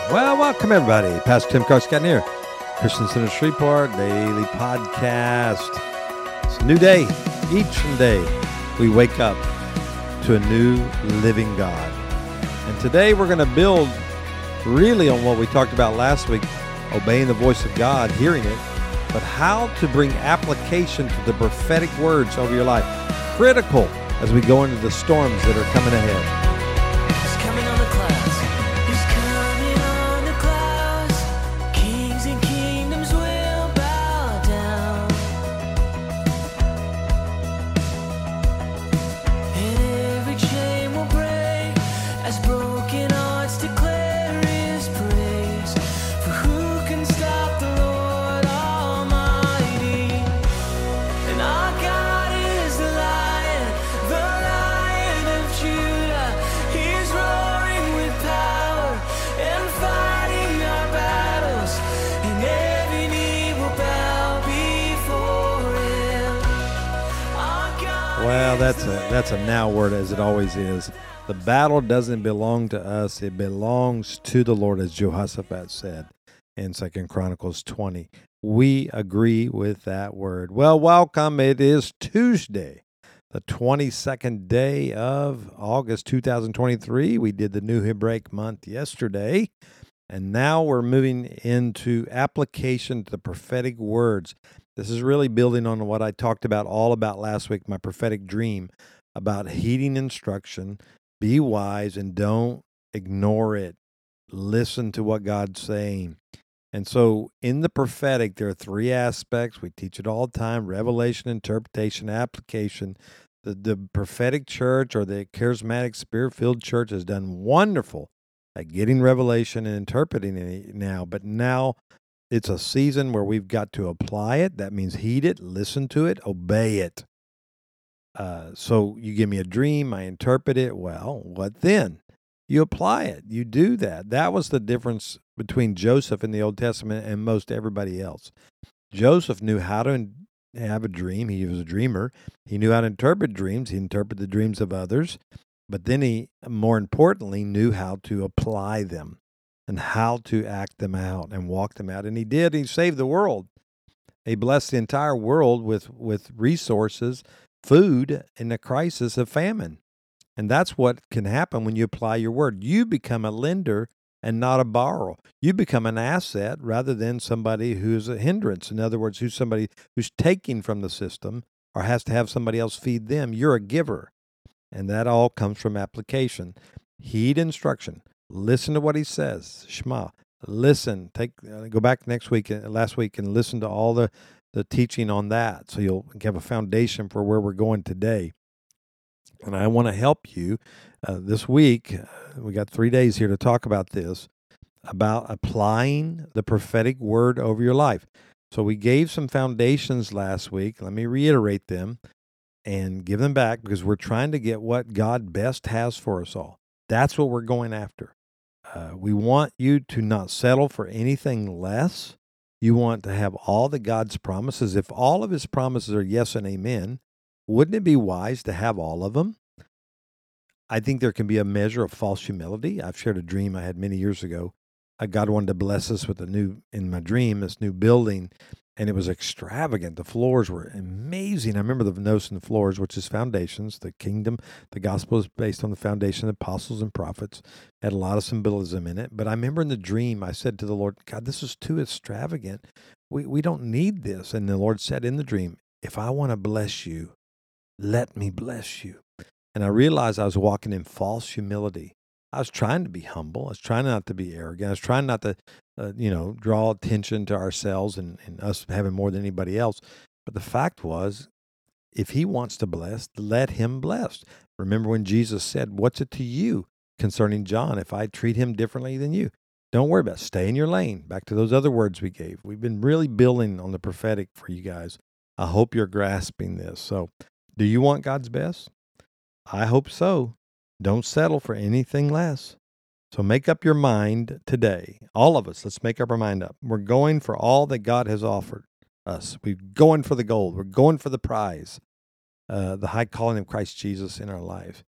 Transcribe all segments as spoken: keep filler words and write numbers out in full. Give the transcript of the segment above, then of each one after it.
Well, welcome everybody. Pastor Tim Carscott here. Christian Center Shreveport Daily Podcast. It's a new day. Each day we wake up to a new living God. And today we're going to build really on what we talked about last week, obeying the voice of God, hearing it, but how to bring application to the prophetic words over your life. Critical as we go into the storms that are coming ahead. Well, that's a that's a now word, as it always is. The battle doesn't belong to us; it belongs to the Lord, as Jehoshaphat said in Second Chronicles twenty. We agree with that word. Well, welcome. It is Tuesday, the twenty-second day of August, two thousand twenty-three. We did the New Hebraic month yesterday, and now we're moving into application to the prophetic words. This is really building on what I talked about all about last week, my prophetic dream, about heeding instruction, be wise, and don't ignore it. Listen to what God's saying. And so in the prophetic, there are three aspects. We teach it all the time: revelation, interpretation, application. The, the prophetic church or the charismatic spirit-filled church has done wonderful at getting revelation and interpreting it now, but now it's a season where we've got to apply it. That means heed it, listen to it, obey it. Uh, so you give me a dream, I interpret it. Well, what then? You apply it. You do that. That was the difference between Joseph in the Old Testament and most everybody else. Joseph knew how to have a dream. He was a dreamer. He knew how to interpret dreams. He interpreted the dreams of others. But then he, more importantly, knew how to apply them and how to act them out and walk them out. And he did. He saved the world. He blessed the entire world with, with resources, food in a crisis of famine. And that's what can happen when you apply your word. You become a lender and not a borrower. You become an asset rather than somebody who's a hindrance. In other words, who's somebody who's taking from the system or has to have somebody else feed them. You're a giver. And that all comes from application. Heed instruction. Listen to what he says. Shema. Listen. Take uh, go back next week, uh, last week, and listen to all the, the teaching on that, so you'll have a foundation for where we're going today. And I want to help you uh, this week. Uh, we got three days here to talk about this, about applying the prophetic word over your life. So we gave some foundations last week. Let me reiterate them and give them back, because we're trying to get what God best has for us all. That's what we're going after. Uh, we want you to not settle for anything less. You want to have all the God's promises. If all of his promises are yes and amen, wouldn't it be wise to have all of them? I think there can be a measure of false humility. I've shared a dream I had many years ago. Uh, God wanted to bless us with a new, in my dream, this new building, and it was extravagant. The floors were amazing. I remember the notes in the floors, which is foundations. The kingdom, the gospel is based on the foundation of apostles and prophets. Had a lot of symbolism in it. But I remember in the dream, I said to the Lord, God, this is too extravagant. We, we don't need this. And the Lord said in the dream, if I want to bless you, let me bless you. And I realized I was walking in false humility. I was trying to be humble. I was trying not to be arrogant. I was trying not to, uh, you know, draw attention to ourselves and, and us having more than anybody else. But the fact was, if he wants to bless, let him bless. Remember when Jesus said, what's it to you concerning John if I treat him differently than you? Don't worry about it. Stay in your lane. Back to those other words we gave. We've been really building on the prophetic for you guys. I hope you're grasping this. So, do you want God's best? I hope so. Don't settle for anything less. So make up your mind today. All of us, let's make up our mind up. We're going for all that God has offered us. We're going for the gold. We're going for the prize, uh, the high calling of Christ Jesus in our life.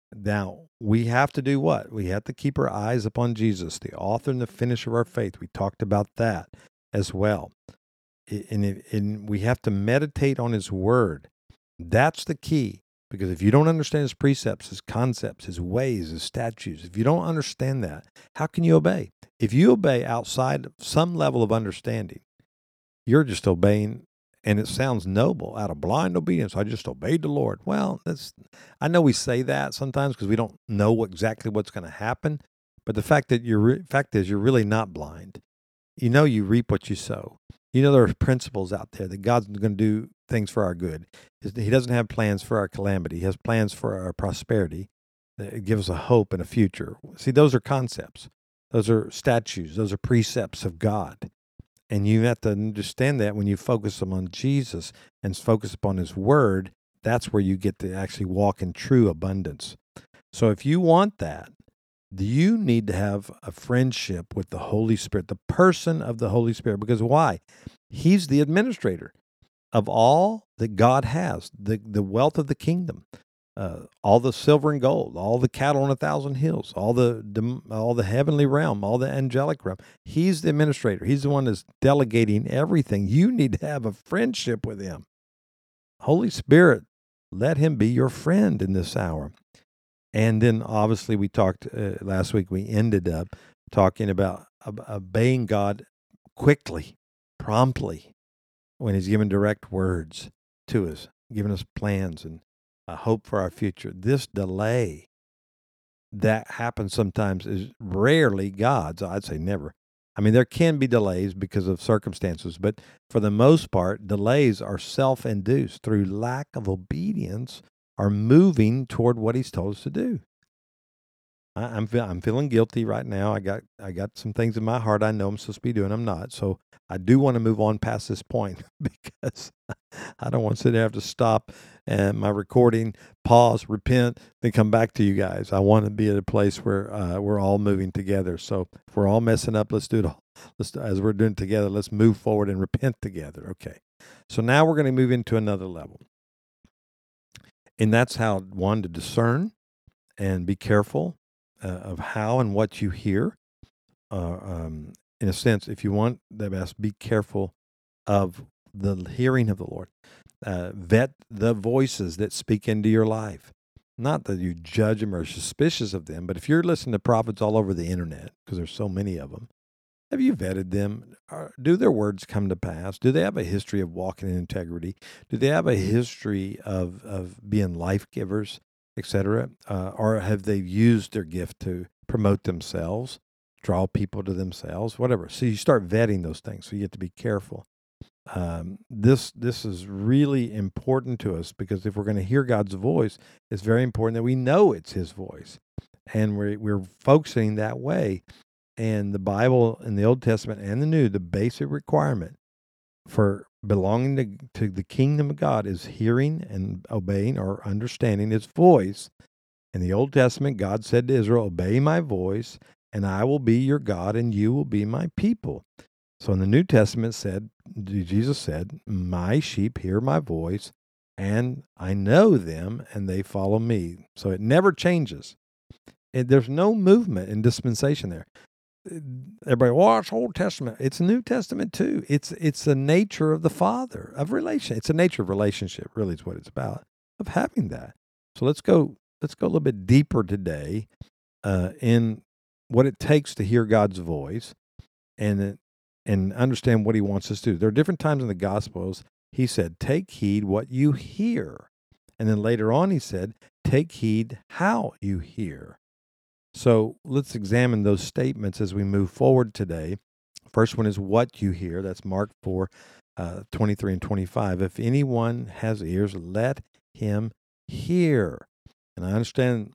Now, we have to do what? We have to keep our eyes upon Jesus, the author and the finisher of our faith. We talked about that as well. And, it, and we have to meditate on his word. That's the key. Because if you don't understand his precepts, his concepts, his ways, his statutes, if you don't understand that, how can you obey? If you obey outside of some level of understanding, you're just obeying, and it sounds noble, out of blind obedience. I just obeyed the Lord. Well, that's, I know we say that sometimes because we don't know exactly what's going to happen. But the fact that you're, re- fact is, you're really not blind. You know, you reap what you sow. You know, there are principles out there that God's going to do things for our good. He doesn't have plans for our calamity. He has plans for our prosperity. It gives a hope and a future. See, those are concepts. Those are statutes. Those are precepts of God. And you have to understand that when you focus them on Jesus and focus upon his word, that's where you get to actually walk in true abundance. So if you want that, you need to have a friendship with the Holy Spirit, the person of the Holy Spirit. Because why? He's the administrator of all that God has, the, the wealth of the kingdom, uh, all the silver and gold, all the cattle on a thousand hills, all the all the heavenly realm, all the angelic realm. He's the administrator. He's the one that's delegating everything. You need to have a friendship with him. Holy Spirit, let him be your friend in this hour. And then obviously we talked uh, last week, we ended up talking about ob- obeying God quickly, promptly, when he's given direct words to us, giving us plans and a hope for our future. This delay that happens sometimes is rarely God's. I'd say never. I mean, there can be delays because of circumstances, but for the most part, delays are self-induced through lack of obedience or moving toward what he's told us to do. I, I'm fe- I'm feeling guilty right now. I got I got some things in my heart I know I'm supposed to be doing. I'm not. So I do want to move on past this point because I don't want to sit there and have to stop and my recording, pause, repent, then come back to you guys. I want to be at a place where uh, we're all moving together. So if we're all messing up, let's do it all. Let's, as we're doing it together, let's move forward and repent together. Okay. So now we're going to move into another level. And that's how, one, to discern and be careful uh, of how and what you hear. Uh, um, in a sense, if you want the best, be careful of the hearing of the Lord. Uh, vet the voices that speak into your life. Not that you judge them or are suspicious of them, but if you're listening to prophets all over the internet, because there's so many of them, have you vetted them? Are, do their words come to pass? Do they have a history of walking in integrity? Do they have a history of, of being life givers, et cetera? Uh, or have they used their gift to promote themselves, draw people to themselves, whatever? So you start vetting those things. So you have to be careful. Um, this this is really important to us because if we're going to hear God's voice, it's very important that we know it's his voice. And we're, we're focusing that way. And the Bible in the Old Testament and the New, the basic requirement for belonging to, to the kingdom of God is hearing and obeying or understanding his voice. In the Old Testament, God said to Israel, obey my voice, and I will be your God, and you will be my people. So in the New Testament, said Jesus said, my sheep hear my voice, and I know them, and they follow me. So it never changes. And there's no movement in dispensation there. Everybody, well, it's Old Testament. It's New Testament too. It's it's the nature of the Father, of relation. It's the nature of relationship, really is what it's about, of having that. So let's go, let's go a little bit deeper today uh, in what it takes to hear God's voice and and understand what he wants us to do. There are different times in the Gospels, he said, take heed what you hear. And then later on, he said, take heed how you hear. So let's examine those statements as we move forward today. First one is what you hear. That's Mark four, uh, twenty-three and twenty-five. If anyone has ears, let him hear. And I understand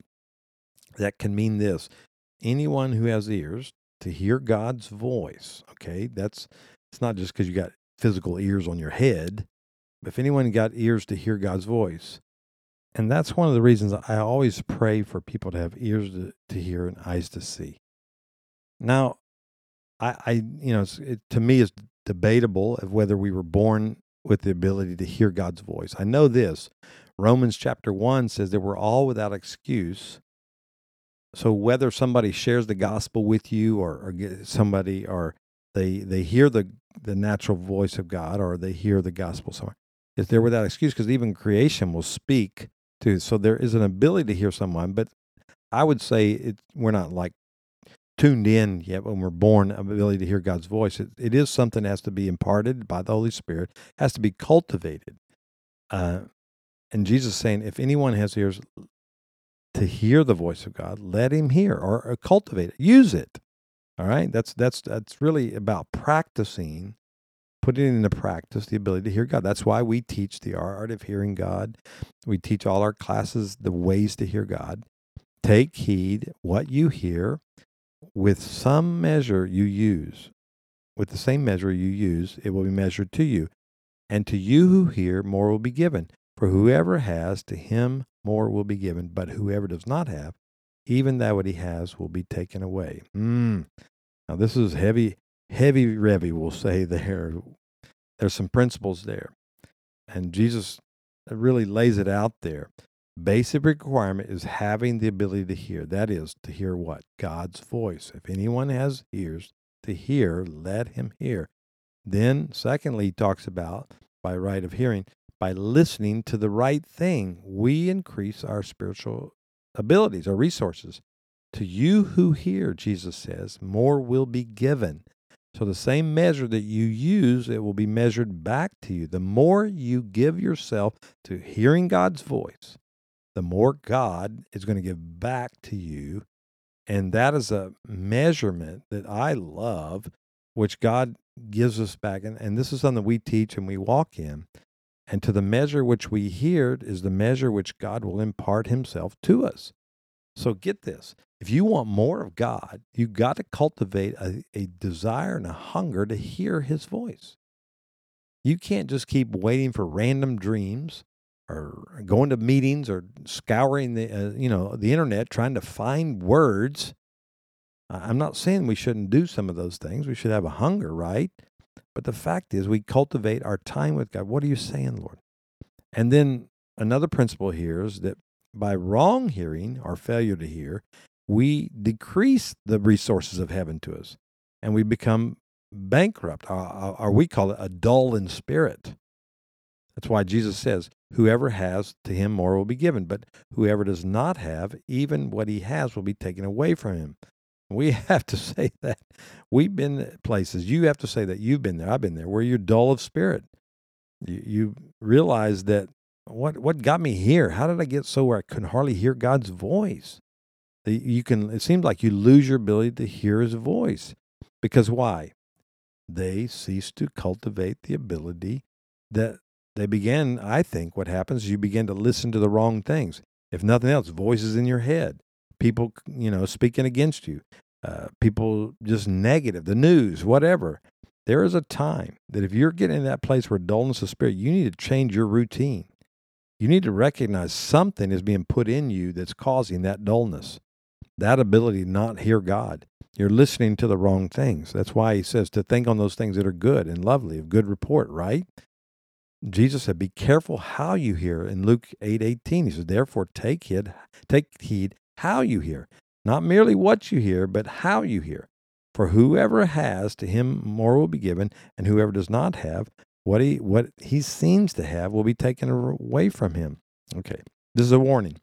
that can mean this. Anyone who has ears to hear God's voice, okay, that's, it's not just because you got physical ears on your head. If anyone got ears to hear God's voice, and that's one of the reasons I always pray for people to have ears to, to hear and eyes to see. Now, I, I you know, it, to me, it's debatable of whether we were born with the ability to hear God's voice. I know this. Romans chapter one says that we're all without excuse So whether somebody shares the gospel with you, or, or get somebody, or they they hear the the natural voice of God, or they hear the gospel somewhere, is there without excuse, because even creation will speak to. So there is an ability to hear someone, but I would say it, we're not like tuned in yet when we're born, ability to hear God's voice. It, it is something that has to be imparted by the Holy Spirit, has to be cultivated. Uh, and Jesus is saying, if anyone has ears to hear the voice of God, let him hear, or, or cultivate it, use it. All right, that's that's that's really about practicing, putting into practice the ability to hear God. That's why we teach the art of hearing God. We teach all our classes the ways to hear God. Take heed what you hear. With some measure you use, with the same measure you use, it will be measured to you. And to you who hear, more will be given. For whoever has, to him more will be given. But whoever does not have, even that what he has will be taken away. Mm. Now this is heavy, heavy revy, we'll say there. There's some principles there. And Jesus really lays it out there. Basic requirement is having the ability to hear. That is, to hear what? God's voice. If anyone has ears to hear, let him hear. Then, secondly, he talks about, by right of hearing, by listening to the right thing, we increase our spiritual abilities, our resources. To you who hear, Jesus says, more will be given. So the same measure that you use, it will be measured back to you. The more you give yourself to hearing God's voice, the more God is going to give back to you. And that is a measurement that I love, which God gives us back. And, and this is something we teach and we walk in. And to the measure which we hear is the measure which God will impart himself to us. So get this. If you want more of God, you've got to cultivate a, a desire and a hunger to hear his voice. You can't just keep waiting for random dreams, or going to meetings, or scouring the uh, you know the internet trying to find words. I'm not saying we shouldn't do some of those things. We should have a hunger, right? But the fact is, we cultivate our time with God. What are you saying, Lord? And then another principle here is that by wrong hearing or failure to hear, we decrease the resources of heaven to us, and we become bankrupt, or, or we call it a dull in spirit. That's why Jesus says, whoever has, to him more will be given. But whoever does not have, even what he has will be taken away from him. We have to say that. We've been at places. You have to say that you've been there. I've been there, where you're dull of spirit. You, you realize that what what got me here? How did I get so where I couldn't hardly hear God's voice? You can. It seems like you lose your ability to hear his voice. Because why? They cease to cultivate the ability that they began. I think what happens is you begin to listen to the wrong things. If nothing else, voices in your head, people, you know, speaking against you, uh, people just negative, the news, whatever. There is a time that if you're getting in that place where dullness of spirit, you need to change your routine. You need to recognize something is being put in you that's causing that dullness, that ability to not hear God. You're listening to the wrong things. That's why he says to think on those things that are good and lovely, of good report, right? Jesus said, be careful how you hear. In Luke eight eighteen, he said, therefore take heed, take heed how you hear, not merely what you hear, but how you hear. For whoever has, to him more will be given, and whoever does not have, what he what he seems to have will be taken away from him. Okay, this is a warning.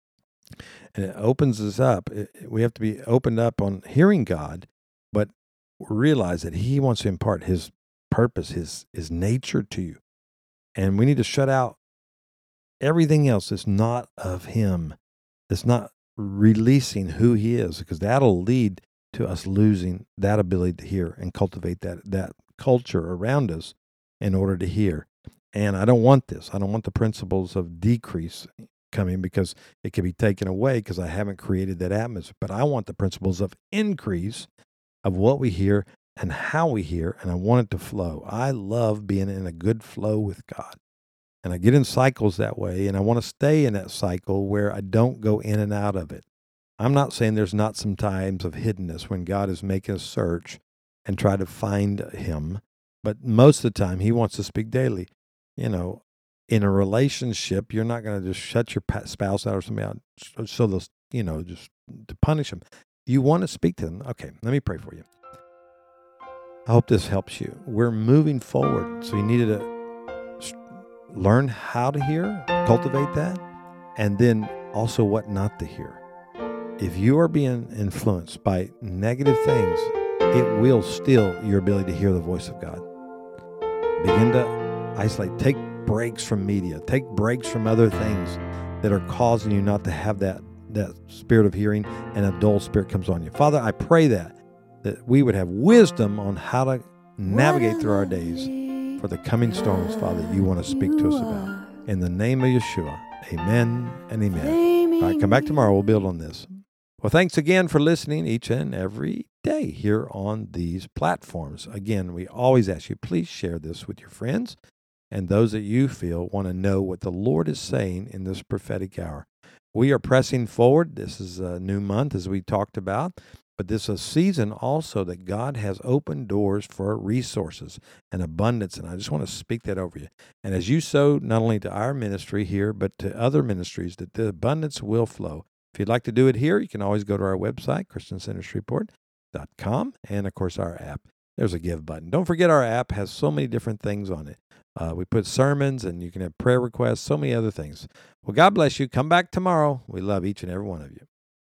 And it opens us up. We have to be opened up on hearing God, but realize that he wants to impart his purpose, his his nature to you. And we need to shut out everything else that's not of him, that's not releasing who he is, because that'll lead to us losing that ability to hear and cultivate that, that culture around us in order to hear. And I don't want this. I don't want the principles of decrease coming, because it can be taken away because I haven't created that atmosphere. But I want the principles of increase of what we hear and how we hear, and I want it to flow. I love being in a good flow with God. And I get in cycles that way, and I want to stay in that cycle where I don't go in and out of it. I'm not saying there's not some times of hiddenness when God is making a search and try to find him, but most of the time he wants to speak daily. You know, in a relationship, you're not going to just shut your spouse out or somebody out so they'll you know, just to punish them. You want to speak to them. Okay, let me pray for you. I hope this helps you. We're moving forward, so you needed to learn how to hear, cultivate that, and then also what not to hear. If you are being influenced by negative things, it will steal your ability to hear the voice of God. Begin to isolate. Take breaks from media. Take breaks from other things that are causing you not to have that, that spirit of hearing, and a dull spirit comes on you. Father, I pray that, that we would have wisdom on how to navigate through our days for the coming storms, Father, you want to speak to us about. In the name of Yeshua, amen and amen. All right, come back tomorrow. We'll build on this. Well, thanks again for listening each and every day here on these platforms. Again, we always ask you, please share this with your friends and those that you feel want to know what the Lord is saying in this prophetic hour. We are pressing forward. This is a new month, as we talked about, but this is a season also that God has opened doors for resources and abundance, and I just want to speak that over you. And as you sow not only to our ministry here, but to other ministries, that the abundance will flow. If you'd like to do it here, you can always go to our website, Christian Ministry Report dot com, and, of course, our app. There's a give button. Don't forget our app has so many different things on it. Uh, we put sermons, and you can have prayer requests, so many other things. Well, God bless you. Come back tomorrow. We love each and every one of you.